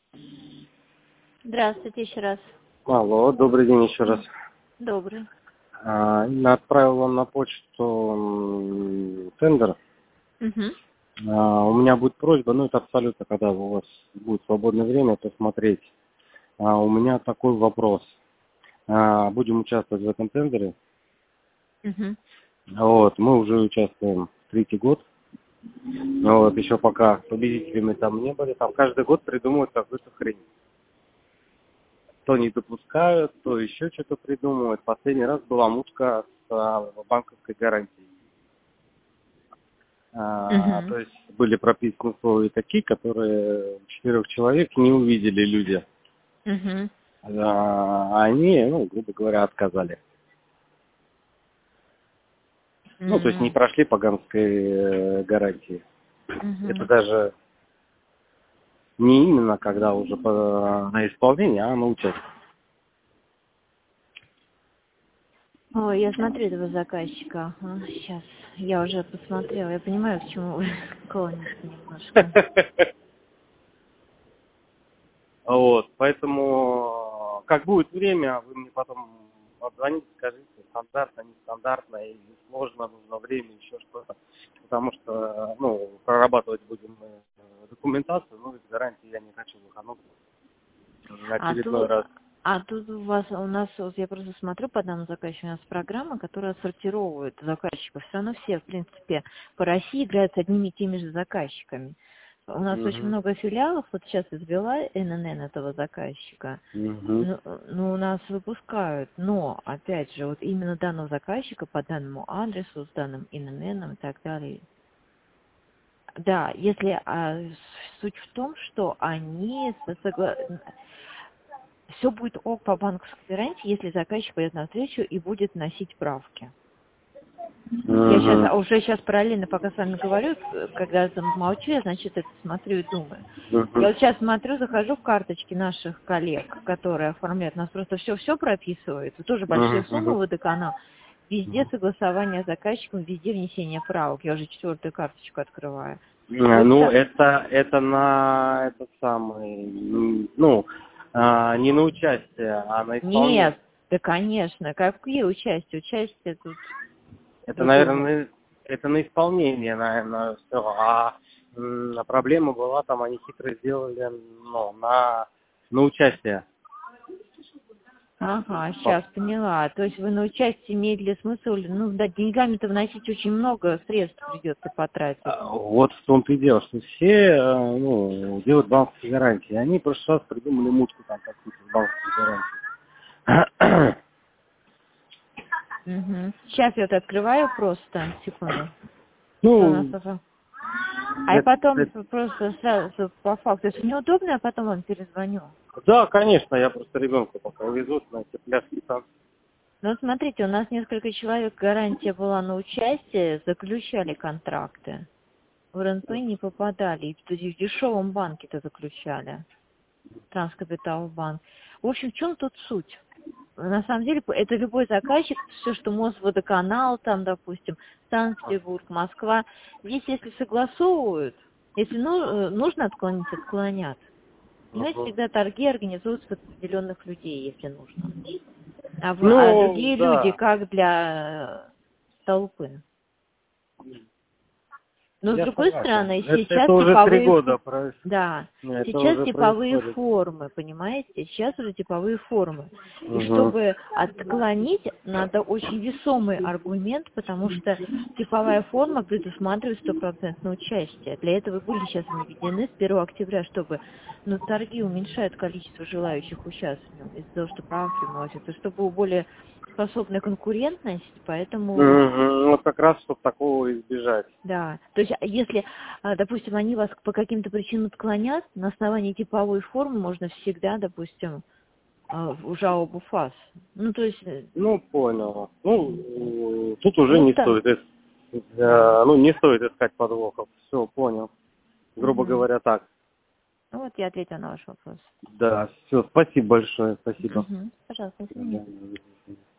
Здравствуйте еще раз. Алло, добрый день еще раз. Добрый. Я отправил вам на почту тендер. Угу. У меня будет просьба, это абсолютно, когда у вас будет свободное время, посмотреть. У меня такой вопрос. Будем участвовать в этом тендере. Угу. Мы уже участвуем третий год. Еще пока победителями там не были. Там каждый год придумывают какую-то хрень. То не допускают, то еще что-то придумывают. Последний раз была мутка с банковской гарантией. То есть были прописаны условия такие, которые 4 человек не увидели люди. Угу. Они, грубо говоря, отказали. То есть не прошли по банковской гарантии. Это даже не именно когда уже на исполнение, а на участие. Ой, я смотрю этого заказчика. Сейчас. Я уже посмотрела. Я понимаю, к чему вы клоните немножко. Поэтому, как будет время, вы мне потом обзвоните, скажите, стандартно, нестандартно, или сложно, нужно время, еще что-то. Потому что, прорабатывать будем документацию, без гарантии я не хочу выходить на очередной раз. Тут у нас, я просто смотрю по данному заказчику, у нас программа, которая сортировывает заказчиков. Все равно все, в принципе, по России играют с одними и теми же заказчиками. У нас очень много филиалов, сейчас извела ННН этого заказчика, у нас выпускают, но, опять же, именно данного заказчика по данному адресу, с данным ИНН и так далее. Да, если суть в том, что они все будет ок по банковской гарантии, если заказчик пойдет на встречу и будет вносить правки. Я сейчас параллельно, пока с вами говорю, когда там молчу, я, это смотрю и думаю. Я сейчас смотрю, захожу в карточки наших коллег, которые оформляют, у нас просто все прописывается, тоже большие суммы водоканал, везде согласование с заказчиком, везде внесение правок. Я уже 4-ю карточку открываю. Это на этот самый, не на участие, а на исполнение. Нет, да, конечно. Какие участия? Участие тут... Это, наверное, это на исполнение, наверное, все. Проблема была, там они хитро сделали, на участие. Ага, сейчас поняла. То есть вы на участие имеете ли смысл, деньгами-то вносить очень много средств придется потратить. Вот в том-то и дело, что все, делают банковские гарантии. Они в прошлый раз придумали мутку там какую-то с банковской гарантией. Сейчас я открываю просто, секунду. Я потом просто сразу по факту, если неудобно, я потом вам перезвоню. Да, конечно, я просто ребенка пока увезу на эти пляски там. Смотрите, у нас несколько человек, гарантия была на участие, заключали контракты. В РНП не попадали, и в дешевом банке-то заключали. Транскапиталбанк. В общем, в чем тут суть? На самом деле, это любой заказчик, все, что Мосводоканал, там, допустим, Санкт-Петербург, Москва. Здесь, если согласовывают, если нужно отклонить, отклонят. Знаете, всегда торги организуются под определенных людей, если нужно. А другие люди, как для толпы. Но с другой стороны, сейчас типовые формы, понимаете? Сейчас уже типовые формы. И чтобы отклонить, надо очень весомый аргумент, потому что типовая форма предусматривает 100% участие. Для этого были сейчас введены с 1 октября, чтобы торги уменьшают количество желающих участвовать из-за того, что правки вносятся, чтобы было более способная конкурентность, поэтому... как раз, чтобы такого избежать. Да, то есть если, допустим, они вас по каким-то причинам отклонят, на основании типовой формы можно всегда, допустим, в жалобу ФАС. Понял. Тут уже не стоит, не стоит искать подвохов. Все, понял. Грубо говоря, так. Я ответила на ваш вопрос. Да, все, спасибо большое, спасибо. Пожалуйста, до свидания.